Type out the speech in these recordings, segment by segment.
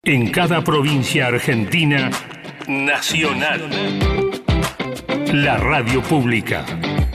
En cada provincia argentina, Nacional, la radio pública.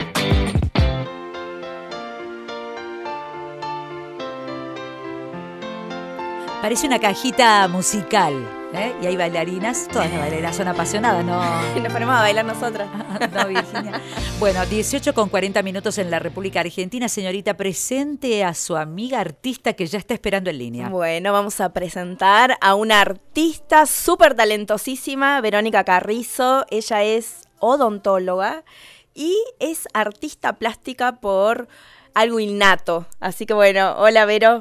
Parece una cajita musical, ¿eh? Y hay bailarinas, todas las bailarinas son apasionadas, ¿no? Y nos ponemos a bailar nosotras. No, Virginia. Bueno, 18:40 en la República Argentina. Señorita, presente a su amiga artista que ya está esperando en línea. Bueno, vamos a presentar a una artista súper talentosísima, Verónica Carrizo. Ella es odontóloga y es artista plástica por algo innato. Así que bueno, hola Vero.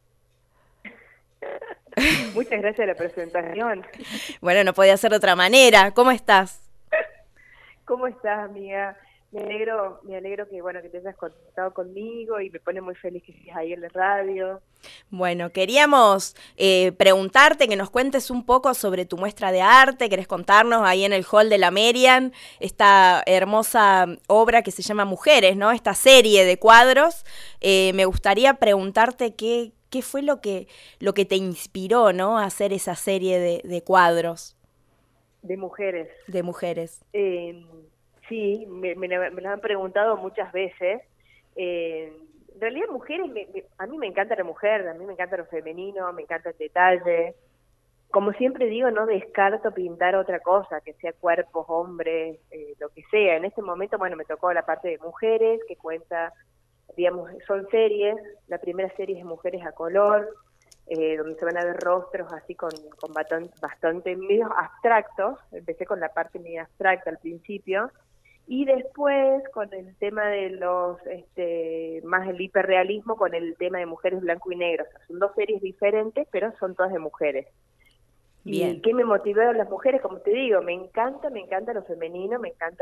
Muchas gracias a la presentación. Bueno, no podía ser de otra manera. ¿Cómo estás? ¿Cómo estás, amiga? Me alegro que bueno que te hayas contactado conmigo y me pone muy feliz que estés ahí en la radio. Bueno, queríamos preguntarte, que nos cuentes un poco sobre tu muestra de arte. ¿Querés contarnos ahí en el hall de la Merian esta hermosa obra que se llama Mujeres, ¿no? Esta serie de cuadros. Me gustaría preguntarte qué fue lo que te inspiró, ¿no? A hacer esa serie de cuadros. De mujeres. De mujeres. Sí, me lo han preguntado muchas veces. En realidad, mujeres, a mí me encanta la mujer, a mí me encanta lo femenino, me encanta el detalle. Como siempre digo, no descarto pintar otra cosa, que sea cuerpos, hombres, lo que sea. En este momento, bueno, me tocó la parte de mujeres, que cuenta, digamos, son series. La primera serie es Mujeres a color, donde se van a ver rostros así con bastante medios abstractos. Empecé con la parte medio abstracta al principio, y después con el tema de los, más el hiperrealismo, con el tema de mujeres blanco y negro. O sea, son dos series diferentes, pero son todas de mujeres. Bien. ¿Y qué me motivó a las mujeres? Como te digo, me encanta lo femenino, me encanta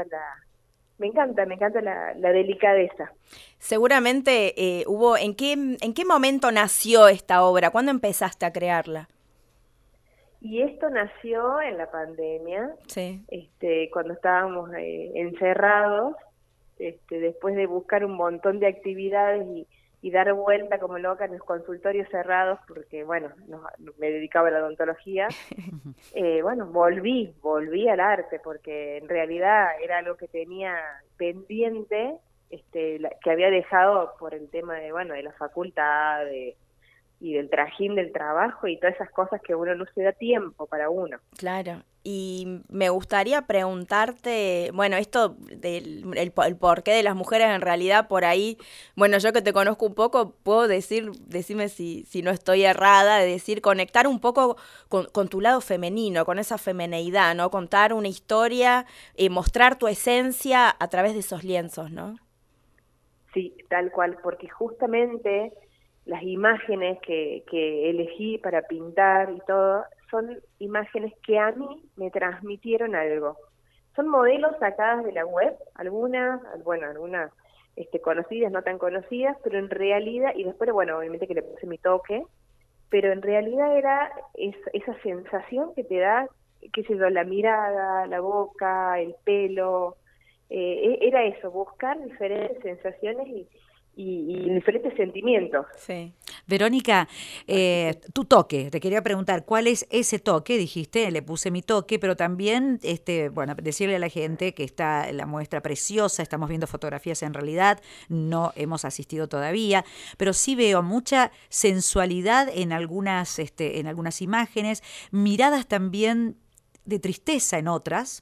la delicadeza. Seguramente hubo, ¿en qué momento nació esta obra? ¿Cuándo empezaste a crearla? Y esto nació en la pandemia, Sí. Cuando estábamos encerrados, después de buscar un montón de actividades y dar vuelta como loca en los consultorios cerrados, porque bueno, me dedicaba a la odontología. Bueno, volví al arte, porque en realidad era algo que tenía pendiente, que había dejado por el tema de, bueno, de la facultad, y del trajín del trabajo y todas esas cosas que uno no se da tiempo para uno. Claro, y me gustaría preguntarte, bueno, esto del el porqué de las mujeres en realidad por ahí, bueno, yo que te conozco un poco, puedo decirme si no estoy errada, de decir, conectar un poco con tu lado femenino, con esa femineidad, ¿no? Contar una historia, mostrar tu esencia a través de esos lienzos, ¿no? Sí, tal cual, porque justamente las imágenes que elegí para pintar y todo, son imágenes que a mí me transmitieron algo. Son modelos sacadas de la web, algunas conocidas, no tan conocidas, pero en realidad, y después, bueno, obviamente que le puse mi toque, pero en realidad era esa sensación que te da, qué sé yo, la mirada, la boca, el pelo, era eso, buscar diferentes sensaciones y diferentes sentimientos. Sí. Verónica, tu toque, te quería preguntar, ¿cuál es ese toque? Dijiste, le puse mi toque, pero también, bueno, decirle a la gente que está la muestra preciosa, estamos viendo fotografías en realidad, no hemos asistido todavía, pero sí veo mucha sensualidad en algunas imágenes, miradas también de tristeza en otras.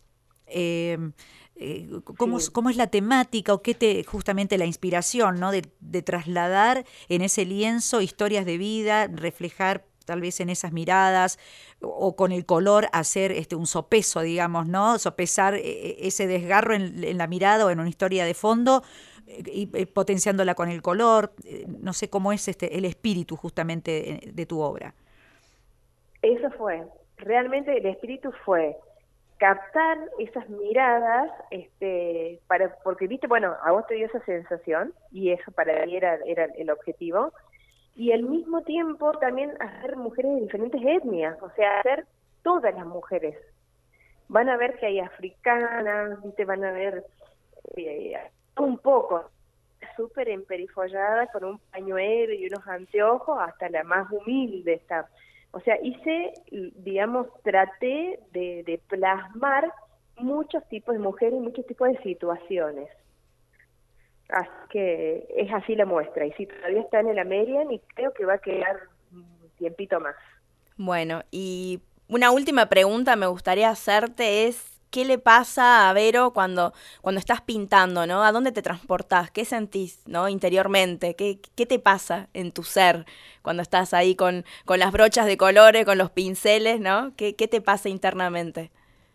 ¿Cómo es la temática o justamente la inspiración, ¿no? de trasladar en ese lienzo historias de vida, reflejar tal vez en esas miradas o con el color hacer un sopeso, digamos, ¿no? Sopesar ese desgarro en la mirada o en una historia de fondo y potenciándola con el color. No sé cómo es el espíritu justamente de tu obra. Eso fue, realmente el espíritu fue captar esas miradas, porque viste, bueno, a vos te dio esa sensación, y eso para mí era el objetivo, y al mismo tiempo también hacer mujeres de diferentes etnias, o sea, hacer todas las mujeres. Van a ver que hay africanas, viste, van a ver un poco, súper emperifollada, con un pañuelo y unos anteojos, hasta la más humilde está. O sea, digamos, traté de plasmar muchos tipos de mujeres y muchos tipos de situaciones. Así que es así la muestra. Y sí, todavía está en el American y creo que va a quedar un tiempito más. Bueno, y una última pregunta me gustaría hacerte es, ¿qué le pasa a Vero cuando estás pintando, ¿no? ¿A dónde te transportás? ¿Qué sentís, ¿no? Interiormente? ¿Qué te pasa en tu ser cuando estás ahí con las brochas de colores, con los pinceles, ¿no? ¿Qué te pasa internamente?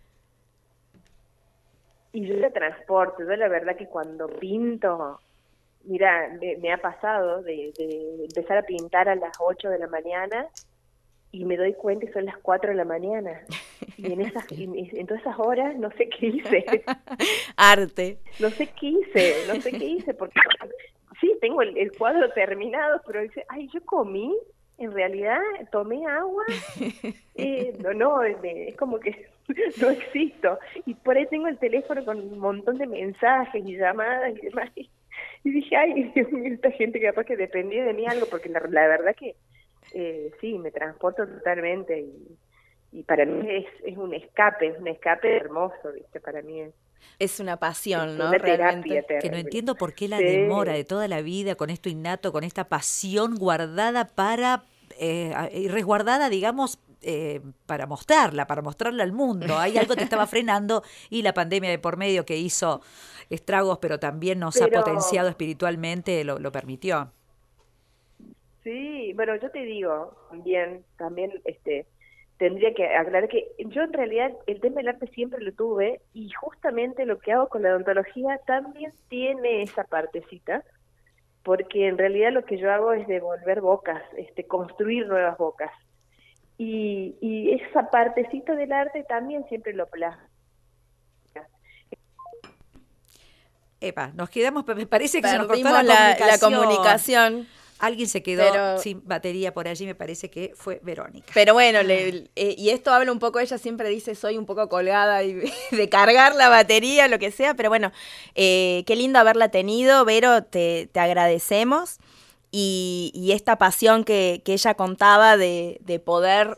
Y yo la transporto. Yo la verdad que cuando pinto, mira, me ha pasado de empezar a pintar a las 8 de la mañana y me doy cuenta que son las 4 de la mañana. Y en todas esas horas no sé qué hice. Arte. No sé qué hice, porque sí, tengo el cuadro terminado, pero dice, ay, yo comí, en realidad tomé agua. Es como que no existo. Y por ahí tengo el teléfono con un montón de mensajes y llamadas y demás. Y dije, ay, Dios mío, esta gente capaz que dependía de mí algo, porque la verdad que sí, me transporto totalmente y para mí es un escape hermoso, ¿viste? Para mí es una pasión, ¿no? Una Realmente. terapia. Que no entiendo por qué la Sí. demora de toda la vida con esto innato, con esta pasión guardada y resguardada, digamos, para mostrarla al mundo. Hay algo que estaba frenando y la pandemia de por medio que hizo estragos, pero también nos ha potenciado espiritualmente, lo permitió. Sí, bueno, yo te digo, también tendría que aclarar que yo en realidad el tema del arte siempre lo tuve y justamente lo que hago con la odontología también tiene esa partecita, porque en realidad lo que yo hago es devolver bocas, construir nuevas bocas. Y esa partecita del arte también siempre lo plasmo. Epa, nos quedamos, me parece que se nos cortó Perdimos la comunicación. Alguien se quedó sin batería por allí, me parece que fue Verónica. Pero bueno, y esto habla un poco, ella siempre dice, soy un poco colgada de cargar la batería, lo que sea, pero bueno, qué lindo haberla tenido, Vero, te agradecemos. Y esta pasión que ella contaba de poder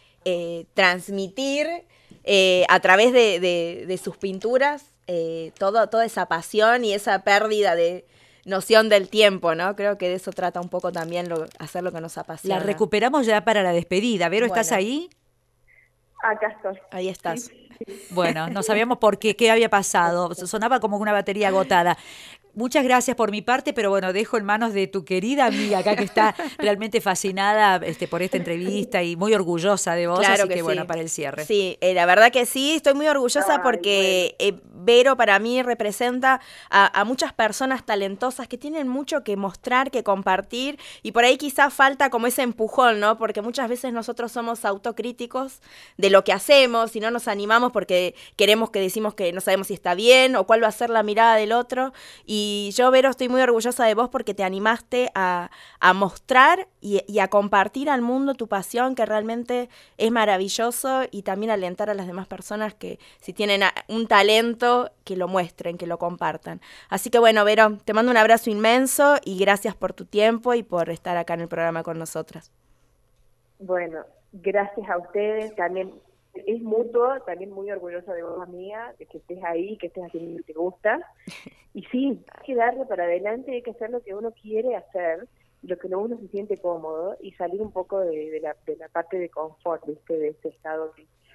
transmitir a través de sus pinturas toda esa pasión y esa pérdida de noción del tiempo, ¿no? Creo que de eso trata un poco también hacer lo que nos apasiona. La recuperamos ya para la despedida. Vero, Bueno. ¿estás ahí? Acá estoy. Ahí estás. Sí. Bueno, no sabíamos por qué había pasado. Sonaba como una batería agotada. Muchas gracias por mi parte, pero bueno, dejo en manos de tu querida amiga acá que está realmente fascinada por esta entrevista y muy orgullosa de vos, Claro así que sí. bueno, para el cierre. Sí, la verdad que sí, estoy muy orgullosa porque Vero para mí representa a muchas personas talentosas que tienen mucho que mostrar, que compartir, y por ahí quizás falta como ese empujón, ¿no? Porque muchas veces nosotros somos autocríticos de lo que hacemos y no nos animamos porque decimos que no sabemos si está bien o cuál va a ser la mirada del otro. Y yo, Vero, estoy muy orgullosa de vos porque te animaste a mostrar y a compartir al mundo tu pasión, que realmente es maravilloso, y también alentar a las demás personas que si tienen un talento, que lo muestren, que lo compartan. Así que bueno, Vero, te mando un abrazo inmenso y gracias por tu tiempo y por estar acá en el programa con nosotras. Bueno, gracias a ustedes, también es mutuo, también muy orgullosa de vos, amiga, de que estés ahí, que estés haciendo lo que te gusta. Y sí, hay que darle para adelante, hay que hacer lo que uno quiere hacer, lo que uno se siente cómodo y salir un poco de la parte de confort, ¿viste? De ese estado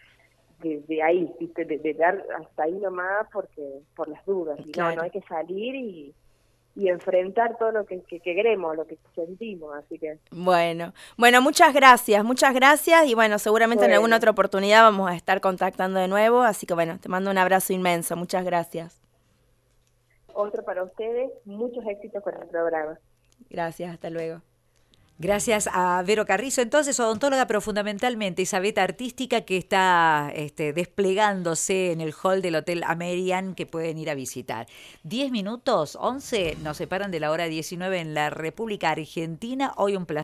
de ahí, ¿viste? De dar hasta ahí nomás por las dudas. Y claro. no hay que salir y enfrentar todo lo que queremos, lo que sentimos, así que... Bueno, muchas gracias y bueno, seguramente en alguna otra oportunidad vamos a estar contactando de nuevo, así que bueno, te mando un abrazo inmenso, muchas gracias. Otro para ustedes, muchos éxitos con el programa. Gracias, hasta luego. Gracias a Vero Carrizo, entonces odontóloga, pero fundamentalmente esa beta artística que está desplegándose en el hall del Hotel American, que pueden ir a visitar. 10 minutos, 11, nos separan de la hora 19 en la República Argentina. Hoy un placer.